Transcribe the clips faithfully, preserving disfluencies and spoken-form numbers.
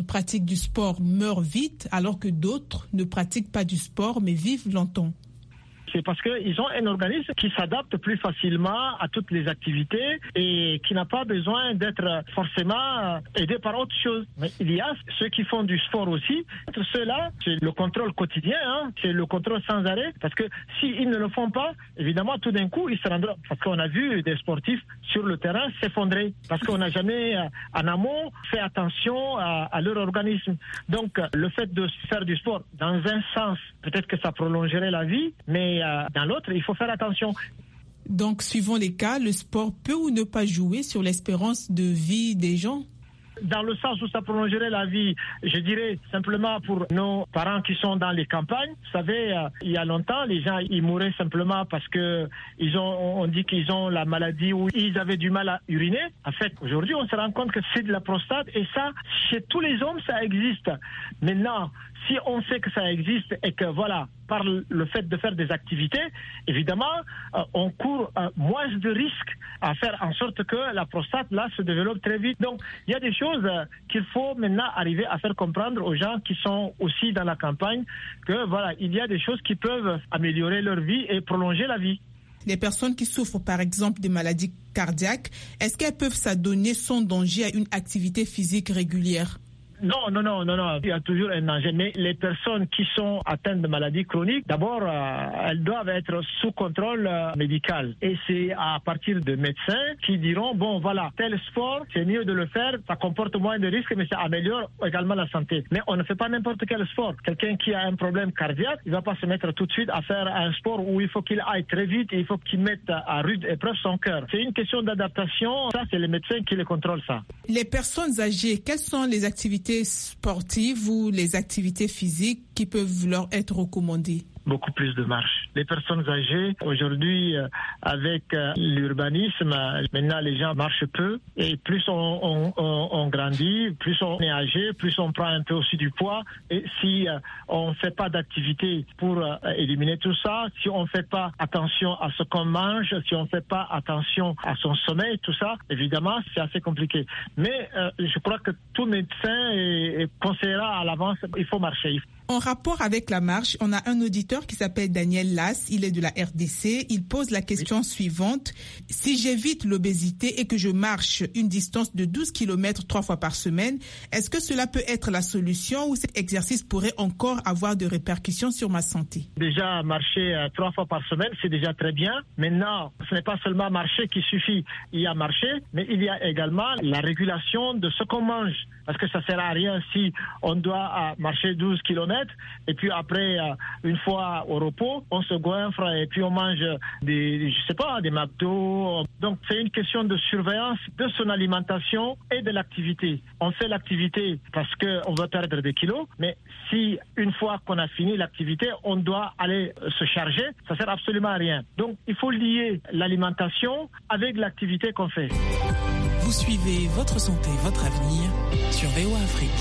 pratiquent du sport meurent vite, alors que d'autres ne pratiquent pas du sport mais vivent longtemps? C'est parce qu'ils ont un organisme qui s'adapte plus facilement à toutes les activités et qui n'a pas besoin d'être forcément aidé par autre chose. Mais il y a ceux qui font du sport aussi. Ceux-là, c'est le contrôle quotidien, hein, c'est le contrôle sans arrêt. Parce que s'ils ne le font pas, évidemment, tout d'un coup, ils se rendront. Parce qu'on a vu des sportifs sur le terrain s'effondrer. Parce qu'on n'a jamais, en amont, fait attention à, à leur organisme. Donc, le fait de faire du sport, dans un sens, peut-être que ça prolongerait la vie, mais dans l'autre, il faut faire attention. Donc, suivant les cas, le sport peut ou ne pas jouer sur l'espérance de vie des gens? Dans le sens où ça prolongerait la vie, je dirais simplement pour nos parents qui sont dans les campagnes. Vous savez, euh, il y a longtemps, les gens ils mouraient simplement parce que ils ont, on dit qu'ils ont la maladie ou ils avaient du mal à uriner. En fait, aujourd'hui, on se rend compte que c'est de la prostate et ça, chez tous les hommes, ça existe. Maintenant, si on sait que ça existe et que voilà, par le fait de faire des activités, évidemment, euh, on court euh, moins de risques à faire en sorte que la prostate, là, se développe très vite. Donc, il y a des choses euh, qu'il faut maintenant arriver à faire comprendre aux gens qui sont aussi dans la campagne que, voilà, il y a des choses qui peuvent améliorer leur vie et prolonger la vie. Les personnes qui souffrent, par exemple, de maladies cardiaques, est-ce qu'elles peuvent s'adonner sans danger à une activité physique régulière? Non, non, non, non, non, il y a toujours un danger. Mais les personnes qui sont atteintes de maladies chroniques, d'abord, euh, elles doivent être sous contrôle euh, médical. Et c'est à partir de médecins qui diront, bon, voilà, tel sport, c'est mieux de le faire, ça comporte moins de risques, mais ça améliore également la santé. Mais on ne fait pas n'importe quel sport. Quelqu'un qui a un problème cardiaque, il ne va pas se mettre tout de suite à faire un sport où il faut qu'il aille très vite et il faut qu'il mette à rude épreuve son cœur. C'est une question d'adaptation. Ça, c'est les médecins qui les contrôlent, ça. Les personnes âgées, quelles sont les activités sportives ou les activités physiques qui peuvent leur être recommandées? Beaucoup plus de marche. Les personnes âgées, aujourd'hui, euh, avec euh, l'urbanisme, euh, maintenant les gens marchent peu. Et plus on, on, on, on grandit, plus on est âgé, plus on prend un peu aussi du poids. Et si euh, on ne fait pas d'activité pour euh, éliminer tout ça, si on ne fait pas attention à ce qu'on mange, si on ne fait pas attention à son sommeil, tout ça, évidemment, c'est assez compliqué. Mais euh, je crois que tout médecin est, est conseillera à l'avance, il faut marcher. En rapport avec la marche, on a un auditeur qui s'appelle Daniel Lass, il est de la R D C. Il pose la question oui. suivante. Si j'évite l'obésité et que je marche une distance de douze kilomètres trois fois par semaine, est-ce que cela peut être la solution ou cet exercice pourrait encore avoir de répercussions sur ma santé? Déjà, marcher euh, trois fois par semaine, c'est déjà très bien. Maintenant, ce n'est pas seulement marcher qui suffit. Il y a marcher, mais il y a également la régulation de ce qu'on mange. Parce que ça ne sert à rien si on doit euh, marcher douze kilomètres et puis après, euh, une fois au repos, on se goinfre et puis on mange des, je sais pas, des McDo. Donc, c'est une question de surveillance de son alimentation et de l'activité. On fait l'activité parce qu'on veut perdre des kilos, mais si une fois qu'on a fini l'activité, on doit aller se charger, ça sert absolument à rien. Donc, il faut lier l'alimentation avec l'activité qu'on fait. Vous suivez Votre Santé, Votre Avenir sur V O A Afrique.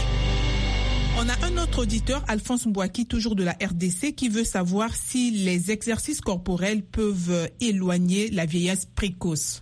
On a un autre auditeur, Alphonse Mbouaki, toujours de la R D C, qui veut savoir si les exercices corporels peuvent éloigner la vieillesse précoce.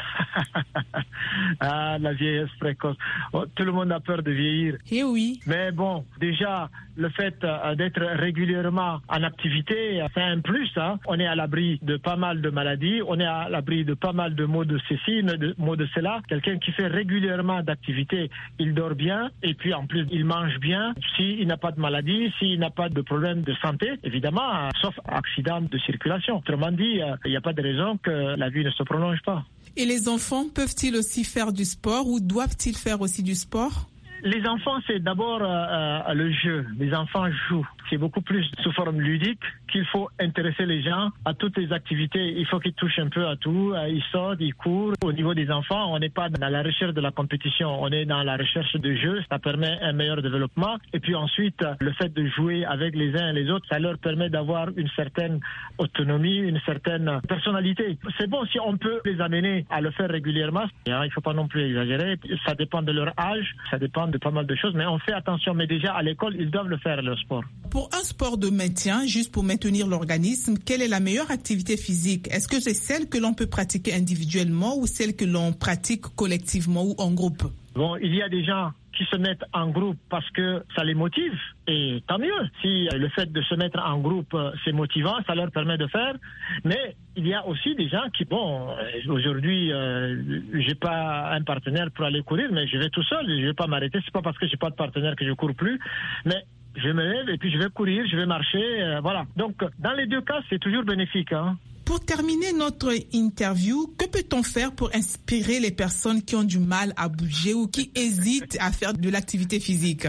Ah, la vieillesse précoce. Oh, tout le monde a peur de vieillir. Eh oui. Mais bon, déjà, le fait euh, d'être régulièrement en activité, c'est un plus. Hein. On est à l'abri de pas mal de maladies, on est à l'abri de pas mal de maux de ceci, de maux de cela. Quelqu'un qui fait régulièrement d'activité, il dort bien et puis en plus, il mange bien. S'il n'a pas de maladie, s'il n'a pas de problème de santé, évidemment, euh, sauf accident de circulation. Autrement dit, euh, il n'y a pas de raison que la vie ne se prolonge pas. Et les enfants peuvent-ils aussi faire du sport ou doivent-ils faire aussi du sport? Les enfants, c'est d'abord euh, le jeu. Les enfants jouent. C'est beaucoup plus sous forme ludique qu'il faut intéresser les gens à toutes les activités. Il faut qu'ils touchent un peu à tout. Ils sortent, ils courent. Au niveau des enfants, on n'est pas dans la recherche de la compétition. On est dans la recherche de jeu. Ça permet un meilleur développement. Et puis ensuite, le fait de jouer avec les uns et les autres, ça leur permet d'avoir une certaine autonomie, une certaine personnalité. C'est bon si on peut les amener à le faire régulièrement. Il ne faut pas non plus exagérer. Ça dépend de leur âge. Ça dépend de pas mal de choses, mais on fait attention. Mais déjà, à l'école, ils doivent le faire, le sport. Pour un sport de maintien, juste pour maintenir l'organisme, quelle est la meilleure activité physique? Est-ce que c'est celle que l'on peut pratiquer individuellement ou celle que l'on pratique collectivement ou en groupe? Bon, il y a des gens qui se mettent en groupe parce que ça les motive, et tant mieux. Si le fait de se mettre en groupe, c'est motivant, ça leur permet de faire. Mais il y a aussi des gens qui, bon, aujourd'hui, euh, j'ai pas un partenaire pour aller courir, mais je vais tout seul, je vais pas m'arrêter. C'est pas parce que j'ai pas de partenaire que je cours plus, mais je me lève et puis je vais courir, je vais marcher, euh, voilà. Donc, dans les deux cas, c'est toujours bénéfique, hein. Pour terminer notre interview, que peut-on faire pour inspirer les personnes qui ont du mal à bouger ou qui hésitent à faire de l'activité physique?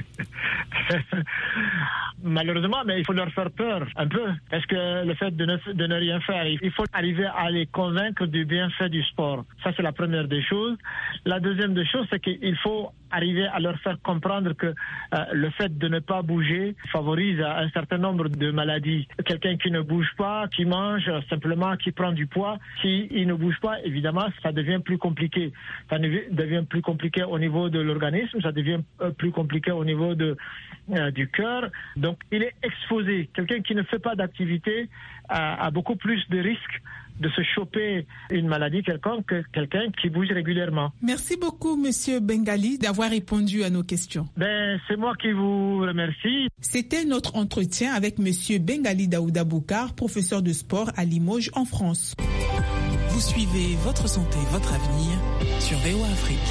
Malheureusement, mais il faut leur faire peur un peu, parce que le fait de ne, de ne rien faire, il faut arriver à les convaincre du bienfait du sport. Ça, c'est la première des choses. La deuxième des choses, c'est qu'il faut arriver à leur faire comprendre que euh, le fait de ne pas bouger favorise un certain nombre de maladies. Quelqu'un qui ne bouge pas, qui mange simplement, qui prend du poids, s'il ne bouge pas, évidemment, ça devient plus compliqué. Ça devient plus compliqué au niveau de l'organisme, ça devient plus compliqué au niveau de, euh, du cœur. Donc, il est exposé. Quelqu'un qui ne fait pas d'activité a, a beaucoup plus de risques de se choper une maladie quelconque que quelqu'un qui bouge régulièrement. Merci beaucoup, Monsieur Bengali, d'avoir répondu à nos questions. Ben, c'est moi qui vous remercie. C'était notre entretien avec Monsieur Bengali Daouda Boukar, professeur de sport à Limoges, en France. Vous suivez Votre Santé, Votre Avenir sur V O A Afrique.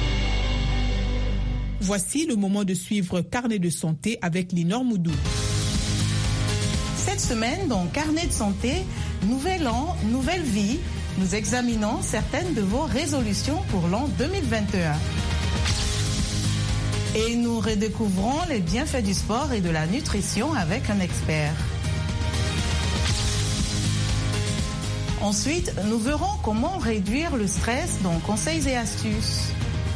Voici le moment de suivre Carnet de santé avec Linor Moudou. Cette semaine, dans Carnet de santé, nouvel an, nouvelle vie, nous examinons certaines de vos résolutions pour l'an deux mille vingt et un. Et nous redécouvrons les bienfaits du sport et de la nutrition avec un expert. Ensuite, nous verrons comment réduire le stress dans Conseils et astuces.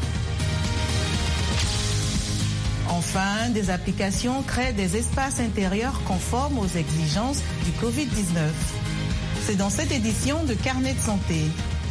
Enfin, des applications créent des espaces intérieurs conformes aux exigences du covid dix-neuf. C'est dans cette édition de Carnet de santé.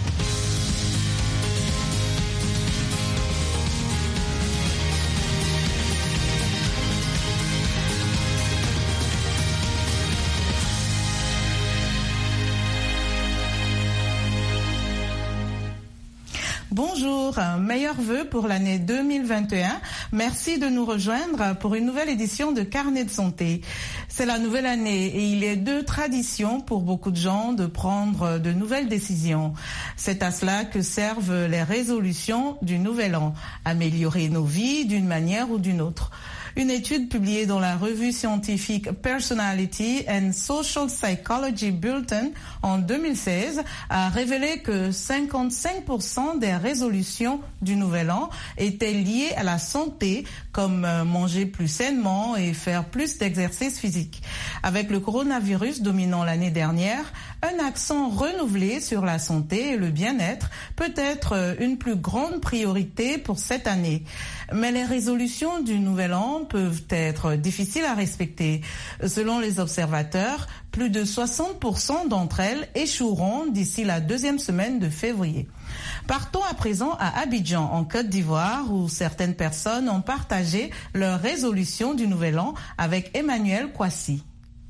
Bonjour, meilleurs vœux pour l'année deux mille vingt et un. Merci de nous rejoindre pour une nouvelle édition de Carnet de santé. C'est la nouvelle année et il est de tradition pour beaucoup de gens de prendre de nouvelles décisions. C'est à cela que servent les résolutions du nouvel an, améliorer nos vies d'une manière ou d'une autre. Une étude publiée dans la revue scientifique Personality and Social Psychology Bulletin en deux mille seize a révélé que cinquante-cinq pour cent des résolutions du Nouvel An étaient liées à la santé, comme manger plus sainement et faire plus d'exercice physique. Avec le coronavirus dominant l'année dernière, un accent renouvelé sur la santé et le bien-être peut être une plus grande priorité pour cette année. Mais les résolutions du Nouvel An peuvent être difficiles à respecter. Selon les observateurs, plus de soixante pour cent d'entre elles échoueront d'ici la deuxième semaine de février. Partons à présent à Abidjan, en Côte d'Ivoire, où certaines personnes ont partagé leurs résolutions du Nouvel An avec Emmanuel Kwasi.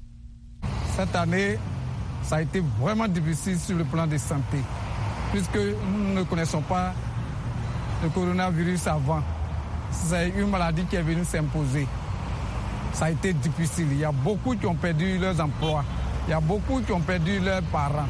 Cette année, ça a été vraiment difficile sur le plan de santé, puisque nous ne connaissons pas le coronavirus avant. C'est une maladie qui est venue s'imposer. Ça a été difficile. Il y a beaucoup qui ont perdu leurs emplois. Il y a beaucoup qui ont perdu leurs parents.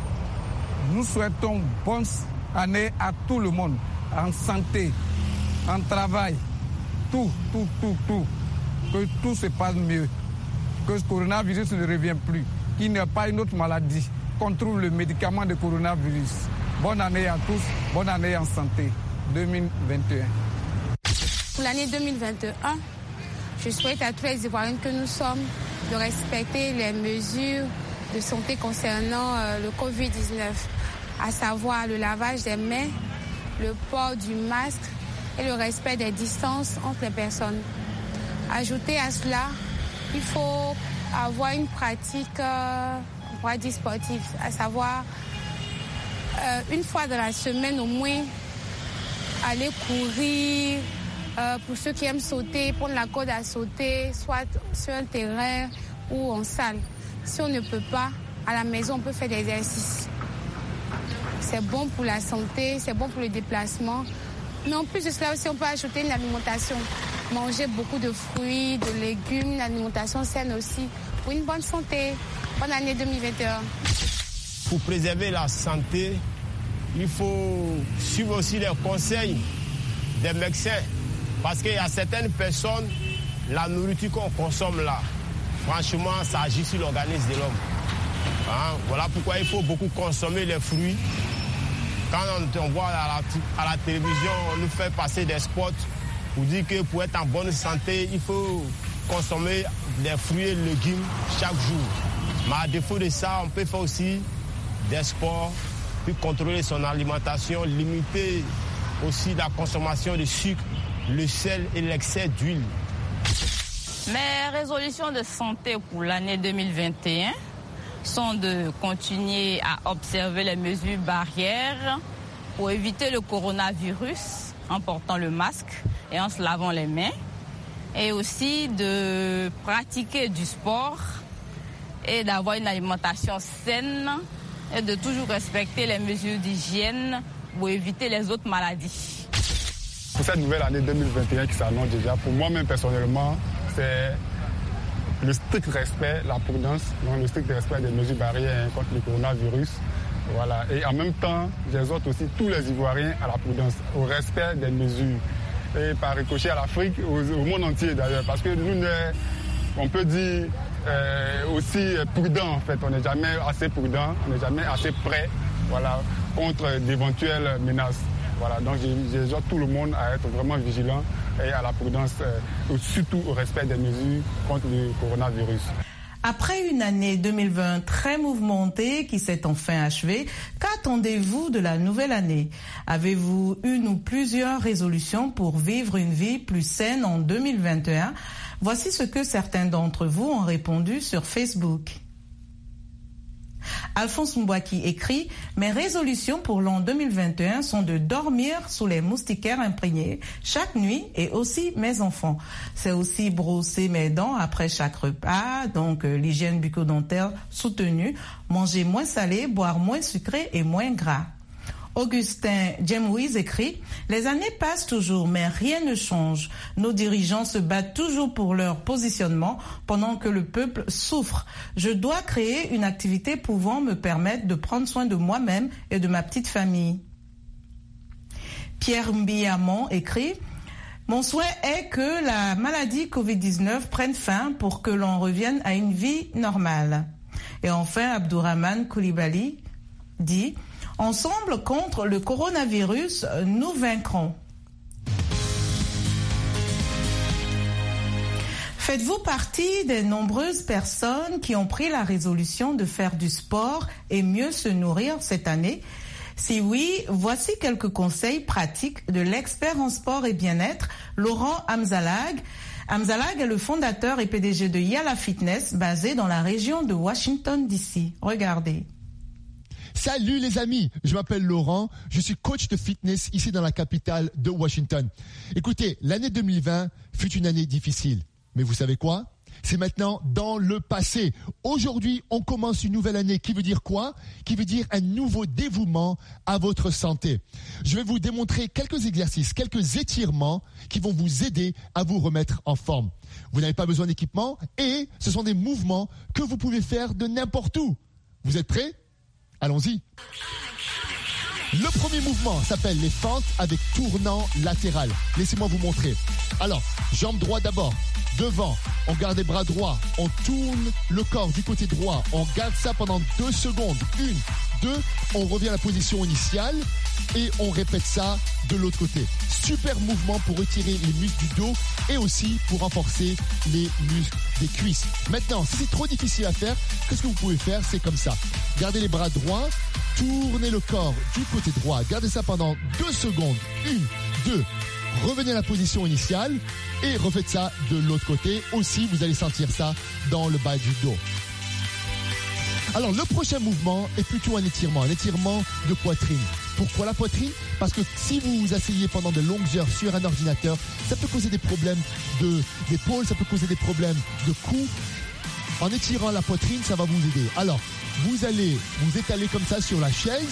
Nous souhaitons bonne année à tout le monde, en santé, en travail, tout, tout, tout, tout. Que tout se passe mieux, que ce coronavirus ne revient plus, qu'il n'y ait pas une autre maladie, qu'on trouve le médicament de coronavirus. Bonne année à tous, bonne année en santé deux mille vingt et un. Pour l'année deux mille vingt et un, je souhaite à tous les Ivoiriens que nous sommes de respecter les mesures de santé concernant euh, le covid dix-neuf, à savoir le lavage des mains, le port du masque et le respect des distances entre les personnes. Ajouter à cela, il faut avoir une pratique euh, on pourrait dire sportive, à savoir euh, une fois dans la semaine au moins aller courir. Euh, pour ceux qui aiment sauter, prendre la corde à sauter, soit sur un terrain ou en salle. Si on ne peut pas, à la maison, on peut faire des exercices. C'est bon pour la santé, c'est bon pour le déplacement. Mais en plus de cela aussi, on peut ajouter une alimentation. Manger beaucoup de fruits, de légumes, une alimentation saine aussi, pour une bonne santé. Bonne année deux mille vingt et un. Pour préserver la santé, il faut suivre aussi les conseils des médecins. Parce qu'il y a certaines personnes, la nourriture qu'on consomme là, franchement, ça agit sur l'organisme de l'homme. Hein? Voilà pourquoi il faut beaucoup consommer les fruits. Quand on, on voit à la, à la télévision, on nous fait passer des spots pour dire que pour être en bonne santé, il faut consommer des fruits et légumes chaque jour. Mais à défaut de ça, on peut faire aussi des sports, puis contrôler son alimentation, limiter aussi la consommation de sucre, le sel et l'excès d'huile. Mes résolutions de santé pour l'année deux mille vingt et un sont de continuer à observer les mesures barrières pour éviter le coronavirus en portant le masque et en se lavant les mains, et aussi de pratiquer du sport et d'avoir une alimentation saine et de toujours respecter les mesures d'hygiène pour éviter les autres maladies. Pour cette nouvelle année deux mille vingt et un qui s'annonce déjà, pour moi-même personnellement, c'est le strict respect, la prudence, donc le strict respect des mesures barrières contre le coronavirus. Voilà. Et en même temps, j'exhorte aussi tous les Ivoiriens à la prudence, au respect des mesures. Et par ricochet à l'Afrique, au, au monde entier d'ailleurs, parce que nous, on peut dire euh, aussi prudent en fait. On n'est jamais assez prudent, on n'est jamais assez prêt, voilà, contre d'éventuelles menaces. Voilà, donc j'exhorte tout le monde à être vraiment vigilant et à la prudence, euh, surtout au respect des mesures contre le coronavirus. Après une année deux mille vingt très mouvementée qui s'est enfin achevée, qu'attendez-vous de la nouvelle année? Avez-vous une ou plusieurs résolutions pour vivre une vie plus saine en deux mille vingt et un? Voici ce que certains d'entre vous ont répondu sur Facebook. Alphonse Mbouaki écrit « Mes résolutions pour l'an deux mille vingt et un sont de dormir sous les moustiquaires imprégnés chaque nuit et aussi mes enfants. C'est aussi brosser mes dents après chaque repas, donc euh, l'hygiène bucco-dentaire soutenue, manger moins salé, boire moins sucré et moins gras. » Augustin Jemouiz écrit « Les années passent toujours, mais rien ne change. Nos dirigeants se battent toujours pour leur positionnement pendant que le peuple souffre. Je dois créer une activité pouvant me permettre de prendre soin de moi-même et de ma petite famille. » Pierre Mbiamon écrit « Mon souhait est que la maladie covid dix-neuf prenne fin pour que l'on revienne à une vie normale. » Et enfin, Abdourahman Koulibaly dit « Ensemble contre le coronavirus, nous vaincrons. » Faites-vous partie des nombreuses personnes qui ont pris la résolution de faire du sport et mieux se nourrir cette année? Si oui, voici quelques conseils pratiques de l'expert en sport et bien-être, Laurent Amzalag. Amzalag est le fondateur et P D G de Yala Fitness, basé dans la région de Washington D C. Regardez. Salut les amis, je m'appelle Laurent, je suis coach de fitness ici dans la capitale de Washington. Écoutez, l'année deux mille vingt fut une année difficile, mais vous savez quoi? C'est maintenant dans le passé. Aujourd'hui, on commence une nouvelle année qui veut dire quoi? Qui veut dire un nouveau dévouement à votre santé. Je vais vous démontrer quelques exercices, quelques étirements qui vont vous aider à vous remettre en forme. Vous n'avez pas besoin d'équipement et ce sont des mouvements que vous pouvez faire de n'importe où. Vous êtes prêts? Allons-y. Le premier mouvement s'appelle les fentes avec tournant latéral. Laissez-moi vous montrer. Alors, jambe droite d'abord. Devant, on garde les bras droits. On tourne le corps du côté droit. On garde ça pendant deux secondes. Une, deux. On revient à la position initiale et on répète ça de l'autre côté. Super mouvement pour retirer les muscles du dos et aussi pour renforcer les muscles des cuisses. Maintenant, si c'est trop difficile à faire, qu'est-ce que vous pouvez faire? C'est comme ça. Gardez les bras droits, tournez le corps du côté droit. Gardez ça pendant deux secondes. Une, deux. Revenez à la position initiale et refaites ça de l'autre côté. Aussi, vous allez sentir ça dans le bas du dos. Alors, le prochain mouvement est plutôt un étirement, un étirement de poitrine. Pourquoi la poitrine? Parce que si vous vous asseyez pendant de longues heures sur un ordinateur, ça peut causer des problèmes de, d'épaule, ça peut causer des problèmes de cou. En étirant la poitrine, ça va vous aider. Alors, vous allez vous étaler comme ça sur la chaise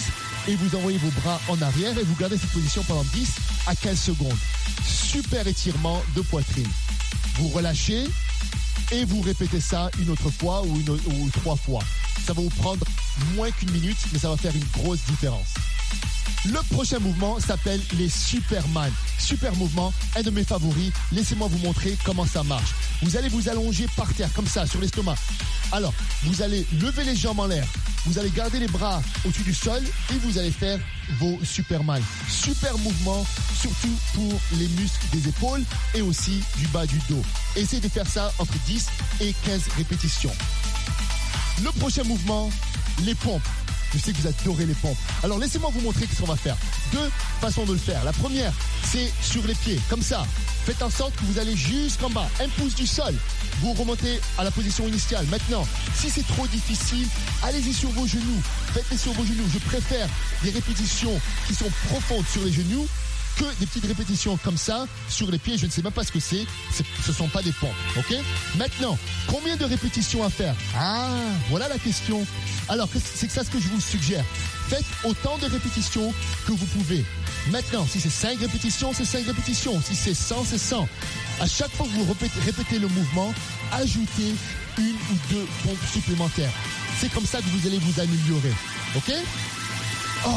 et vous envoyez vos bras en arrière et vous gardez cette position pendant dix à quinze secondes. Super étirement de poitrine. Vous relâchez et vous répétez ça une autre fois ou, une, ou trois fois. Ça va vous prendre moins qu'une minute, mais ça va faire une grosse différence. Le prochain mouvement s'appelle les Superman. Super mouvement, un de mes favoris. Laissez-moi vous montrer comment ça marche. Vous allez vous allonger par terre, comme ça, sur l'estomac. Alors, vous allez lever les jambes en l'air. Vous allez garder les bras au-dessus du sol et vous allez faire vos Superman. Super mouvement, surtout pour les muscles des épaules et aussi du bas du dos. Essayez de faire ça entre dix et quinze répétitions. Le prochain mouvement, les pompes. Je sais que vous adorez les pompes. Alors laissez-moi vous montrer ce qu'on va faire. Deux façons de le faire. La première, c'est sur les pieds, comme ça. Faites en sorte que vous allez jusqu'en bas, un pouce du sol. Vous remontez à la position initiale. Maintenant, si c'est trop difficile, allez-y sur vos genoux. Faites-les sur vos genoux. Je préfère des répétitions qui sont profondes sur les genoux que des petites répétitions comme ça sur les pieds. Je ne sais même pas ce que c'est. c'est ce ne sont pas des pompes. Ok ? Maintenant, combien de répétitions à faire ? Ah, voilà la question. Alors, c'est ça ce que je vous suggère. Faites autant de répétitions que vous pouvez. Maintenant, si c'est cinq répétitions, c'est cinq répétitions. Si c'est cent, c'est cent. À chaque fois que vous répétez, répétez le mouvement, ajoutez une ou deux pompes supplémentaires. C'est comme ça que vous allez vous améliorer. Ok ? Oh.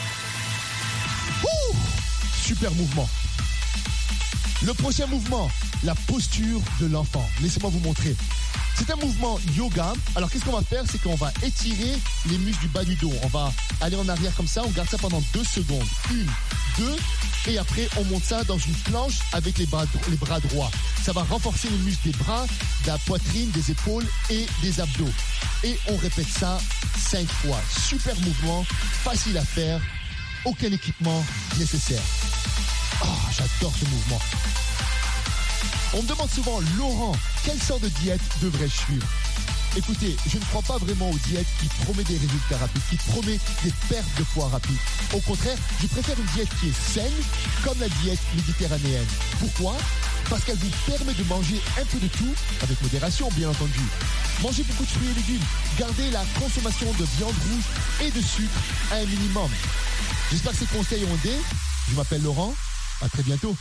Ouh. Super mouvement. Le prochain mouvement, la posture de l'enfant. Laissez-moi vous montrer. C'est un mouvement yoga. Alors, qu'est-ce qu'on va faire? C'est qu'on va étirer les muscles du bas du dos. On va aller en arrière comme ça. On garde ça pendant deux secondes. Une, deux. Et après, on monte ça dans une planche avec les bras, les bras droits. Ça va renforcer les muscles des bras, de la poitrine, des épaules et des abdos. Et on répète ça cinq fois. Super mouvement, facile à faire. Aucun équipement nécessaire. Oh, j'adore ce mouvement. On me demande souvent, Laurent, quelle sorte de diète devrais-je suivre? Écoutez, je ne crois pas vraiment aux diètes qui promettent des résultats rapides, qui promettent des pertes de poids rapides. Au contraire, je préfère une diète qui est saine, comme la diète méditerranéenne. Pourquoi? Parce qu'elle vous permet de manger un peu de tout, avec modération bien entendu. Mangez beaucoup de fruits et légumes, gardez la consommation de viande rouge et de sucre à un minimum. J'espère que ces conseils ont aidé. Je m'appelle Laurent, à très bientôt.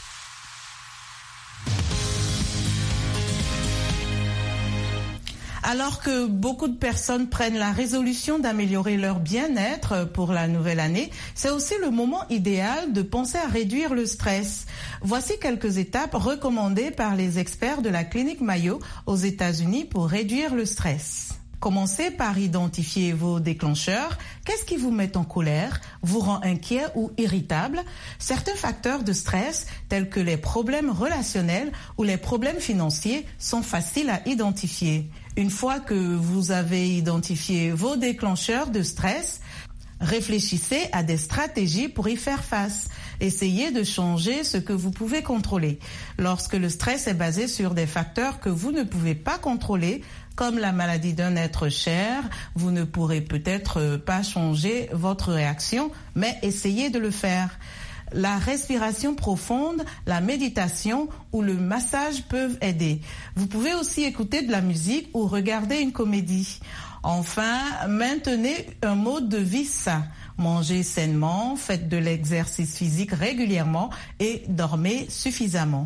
Alors que beaucoup de personnes prennent la résolution d'améliorer leur bien-être pour la nouvelle année, c'est aussi le moment idéal de penser à réduire le stress. Voici quelques étapes recommandées par les experts de la clinique Mayo aux États-Unis pour réduire le stress. Commencez par identifier vos déclencheurs. Qu'est-ce qui vous met en colère, vous rend inquiet ou irritable? Certains facteurs de stress, tels que les problèmes relationnels ou les problèmes financiers, sont faciles à identifier. Une fois que vous avez identifié vos déclencheurs de stress, réfléchissez à des stratégies pour y faire face. Essayez de changer ce que vous pouvez contrôler. Lorsque le stress est basé sur des facteurs que vous ne pouvez pas contrôler, comme la maladie d'un être cher, vous ne pourrez peut-être pas changer votre réaction, mais essayez de le faire. La respiration profonde, la méditation ou le massage peuvent aider. Vous pouvez aussi écouter de la musique ou regarder une comédie. Enfin, maintenez un mode de vie sain. Mangez sainement, faites de l'exercice physique régulièrement et dormez suffisamment.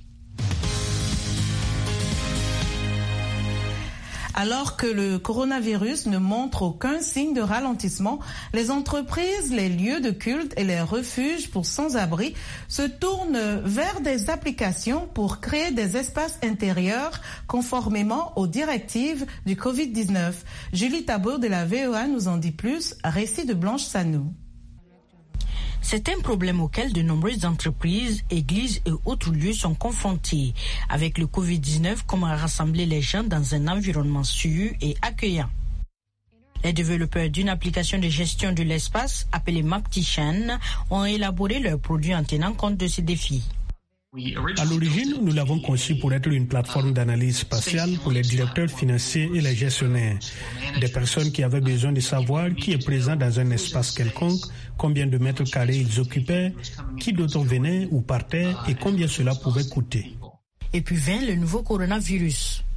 Alors que le coronavirus ne montre aucun signe de ralentissement, les entreprises, les lieux de culte et les refuges pour sans-abri se tournent vers des applications pour créer des espaces intérieurs conformément aux directives du covid dix-neuf. Julie Tabot de la V O A nous en dit plus, récit de Blanche Sanou. C'est un problème auquel de nombreuses entreprises, églises et autres lieux sont confrontés. Avec le covid dix-neuf, comment rassembler les gens dans un environnement sûr et accueillant. Les développeurs d'une application de gestion de l'espace, appelée Maptician, ont élaboré leurs produits en tenant compte de ces défis. À l'origine, nous l'avons conçu pour être une plateforme d'analyse spatiale pour les directeurs financiers et les gestionnaires. Des personnes qui avaient besoin de savoir qui est présent dans un espace quelconque, combien de mètres carrés ils occupaient, qui d'autres venaient ou partaient et combien cela pouvait coûter. Et puis vint le nouveau coronavirus.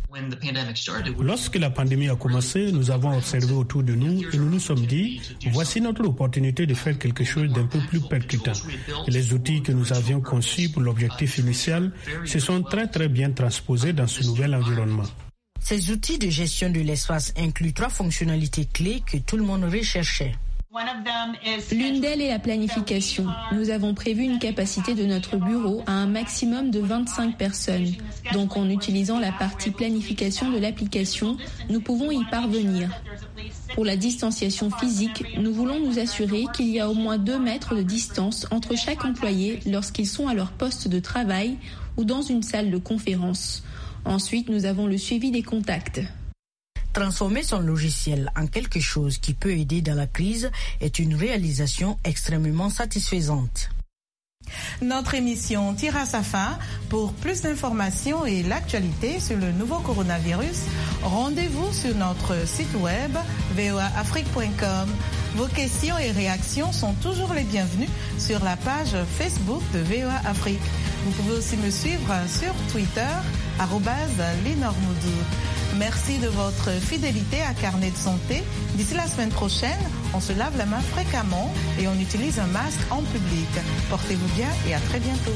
Lorsque la pandémie a commencé, nous avons observé autour de nous et nous nous sommes dit, voici notre opportunité de faire quelque chose d'un peu plus percutant. Et les outils que nous avions conçus pour l'objectif initial se sont très très bien transposés dans ce nouvel environnement. Ces outils de gestion de l'espace incluent trois fonctionnalités clés que tout le monde recherchait. L'une d'elles est la planification. Nous avons prévu une capacité de notre bureau à un maximum de vingt-cinq personnes. Donc en utilisant la partie planification de l'application, nous pouvons y parvenir. Pour la distanciation physique, nous voulons nous assurer qu'il y a au moins deux mètres de distance entre chaque employé lorsqu'ils sont à leur poste de travail ou dans une salle de conférence. Ensuite, nous avons le suivi des contacts. Transformer son logiciel en quelque chose qui peut aider dans la crise est une réalisation extrêmement satisfaisante. Notre émission tire à sa fin. Pour plus d'informations et l'actualité sur le nouveau coronavirus, rendez-vous sur notre site web v o a afrique point com. Vos questions et réactions sont toujours les bienvenues sur la page Facebook de V O A Afrique. Vous pouvez aussi me suivre sur Twitter, arobase Linormoudou. Merci de votre fidélité à Carnet de Santé. D'ici la semaine prochaine, on se lave la main fréquemment et on utilise un masque en public. Portez-vous bien et à très bientôt.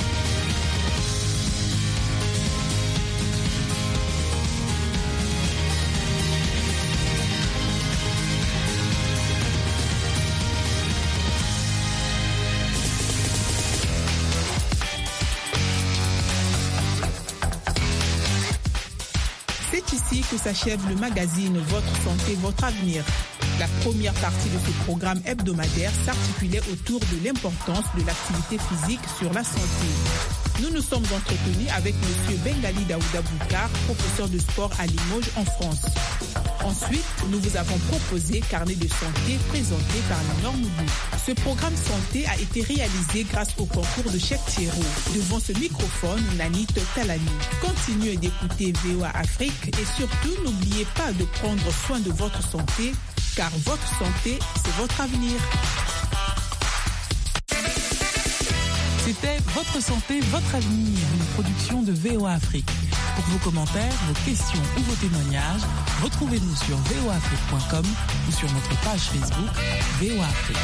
C'est ici que s'achève le magazine Votre Santé, Votre Avenir. La première partie de ce programme hebdomadaire s'articulait autour de l'importance de l'activité physique sur la santé. Nous nous sommes entretenus avec M. Bengali Daouda Boukar, professeur de sport à Limoges en France. Ensuite, nous vous avons proposé Carnet de santé présenté par Lénore Moudou. Ce programme santé a été réalisé grâce au concours de Cheikh Thierro. Devant ce microphone, Nanit Talani. Continuez d'écouter V O A Afrique et surtout n'oubliez pas de prendre soin de votre santé, car votre santé, c'est votre avenir. C'était Votre santé, votre avenir, une production de V O A Afrique. Pour vos commentaires, vos questions ou vos témoignages, retrouvez-nous sur v o a afrique point com ou sur notre page Facebook V O A Afrique.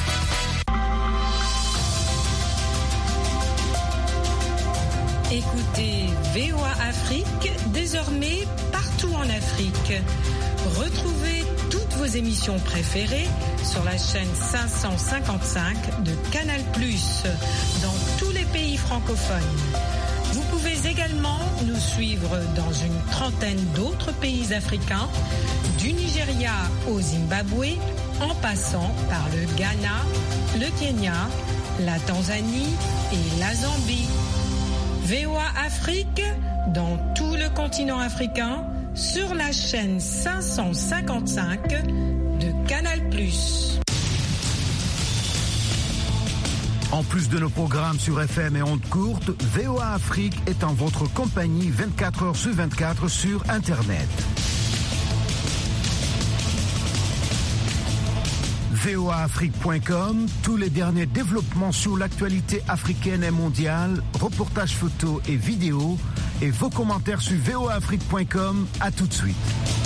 Écoutez V O A Afrique désormais partout en Afrique. Retrouvez toutes vos émissions préférées sur la chaîne cinq cent cinquante-cinq de Canal plus, dans tous les pays francophones. Vous pouvez également nous suivre dans une trentaine d'autres pays africains, du Nigeria au Zimbabwe, en passant par le Ghana, le Kenya, la Tanzanie et la Zambie. V O A Afrique, dans tout le continent africain, sur la chaîne cinq cent cinquante-cinq de Canal plus. En plus de nos programmes sur F M et ondes courtes, V O A Afrique est en votre compagnie vingt-quatre heures sur vingt-quatre sur Internet. v o a afrique point com, tous les derniers développements sur l'actualité africaine et mondiale, reportages photos et vidéos, et vos commentaires sur v o a afrique point com. À tout de suite.